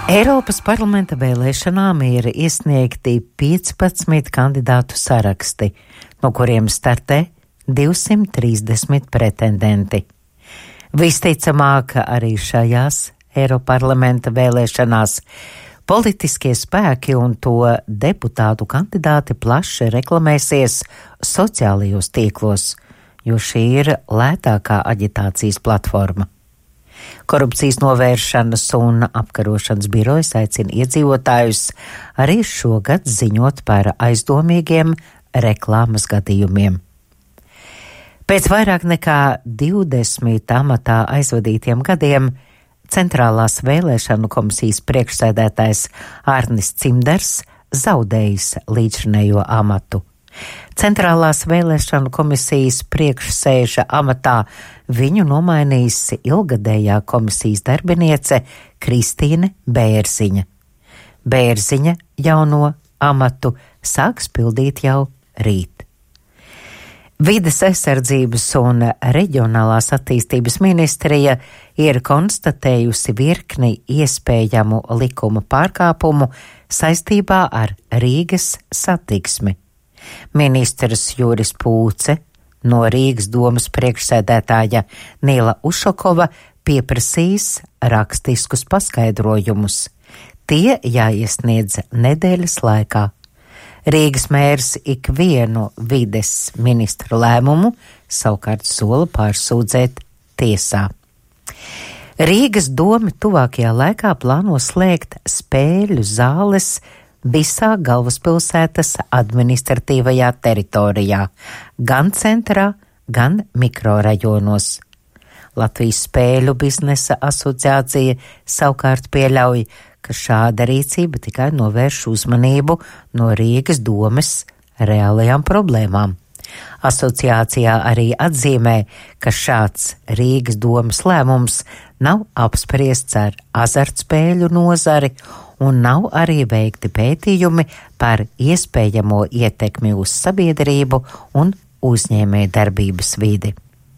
Eiropas parlamenta vēlēšanām ir iesniegti 15 kandidātu saraksti, no kuriem startē 230 pretendenti. Visticamāk, arī šajās Eiroparlamenta vēlēšanās politiskie spēki un to deputātu kandidāti plaši reklamēsies sociālajos tīklos, jo šī ir lētākā aģitācijas platforma. Korupcijas novēršanas un apkarošanas birojas aicina iedzīvotājus arī šogad ziņot par aizdomīgiem reklāmas gadījumiem. Pēc vairāk nekā 20 amatā aizvadītiem gadiem Centrālās vēlēšanu komisijas priekšsēdētājs Arnis Cimders zaudējis līdzinējo amatu. Centrālās vēlēšanu komisijas priekšsēža amatā viņu nomainījusi ilgadējā komisijas darbiniece Kristīne Bērziņa. Bērziņa jauno amatu sāks pildīt jau rīt. Vides aizsardzības un reģionālās attīstības ministrija ir konstatējusi virkni iespējamu likuma pārkāpumu saistībā ar Rīgas satiksmi. Ministrs Juris Pūce no Rīgas domas priekšsēdētāja Nīla Ušakova pieprasīs rakstiskus paskaidrojumus. Tie jāiesniedz nedēļas laikā. Rīgas mērs ikvienu vides ministra lēmumu savukārt sola pārsūdzēt tiesā. Rīgas doma tuvākajā laikā plāno slēgt spēļu zāles visā galvaspilsētas administratīvajā teritorijā, gan centrā, gan mikrorajonos. Latvijas spēļu biznesa asociācija savukārt pieļauj, ka šāda rīcība tikai novērš uzmanību no Rīgas domes reālajām problēmām. Asociācijā arī atzīmē, ka šāds Rīgas domes lēmums nav apspriests ar azartspēļu nozari un nav arī veikti pētījumi par iespējamo ietekmi uz sabiedrību un uzņēmējdarbības vidi.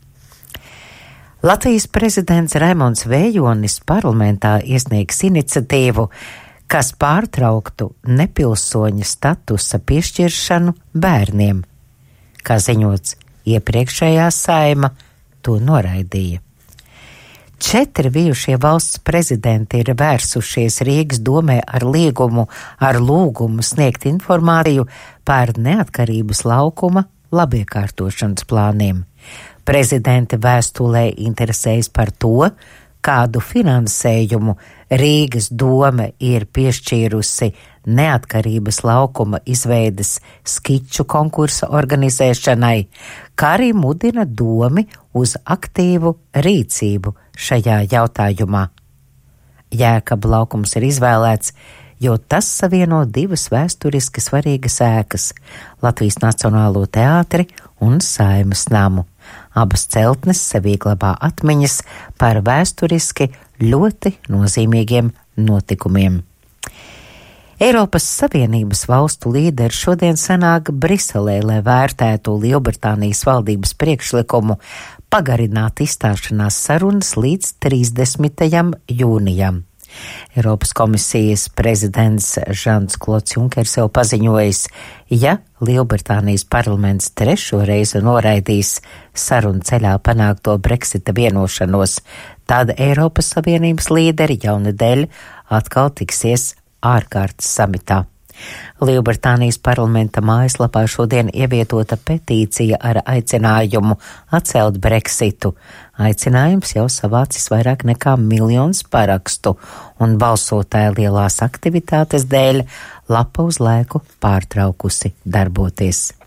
Latvijas prezidents Raimonds Vējonis parlamentā iesniegs iniciatīvu, kas pārtrauktu nepilsoņa statusa piešķiršanu bērniem. Kā ziņots, iepriekšējā Saeima to noraidīja. 4 bijušie valsts prezidenti ir vērsušies Rīgas domē ar lūgumu sniegt informāciju par neatkarības laukuma labiekārtošanas plāniem. Prezidenti vēstulē interesējas par to, kādu finansējumu Rīgas dome ir piešķīrusi neatkarības laukuma izveides skiču konkursa organizēšanai, kā arī mudina domi uz aktīvu rīcību šajā jautājumā. Jēkaba laukums ir izvēlēts, jo tas savieno 2 vēsturiski svarīgas ēkas – Latvijas Nacionālo teātri un Saeimas namu. Abas celtnes sevī glabā atmiņas par vēsturiski ļoti nozīmīgiem notikumiem. Eiropas Savienības valstu līderi šodien sanāk Briselē, lai vērtētu Lielbritānijas valdības priekšlikumu pagarināt izstāšanās sarunas līdz 30. jūnijam. Eiropas komisijas prezidents Žans Klods Junkers jau paziņojis, ja Lielbritānijas parlaments 3. reizi noraidīs sarunu ceļā panākto Brexita vienošanos, tad Eiropas Savienības līderi jaunedēļ atkal tiksies ārkārtas samitā. Lielbritānijas parlamenta mājaslapā šodien ievietota petīcija ar aicinājumu atcelt Brexitu. Aicinājums jau savācis vairāk nekā 1 miljonu parakstu, un balsotāja lielās aktivitātes dēļ lapa uz laiku pārtraukusi darboties.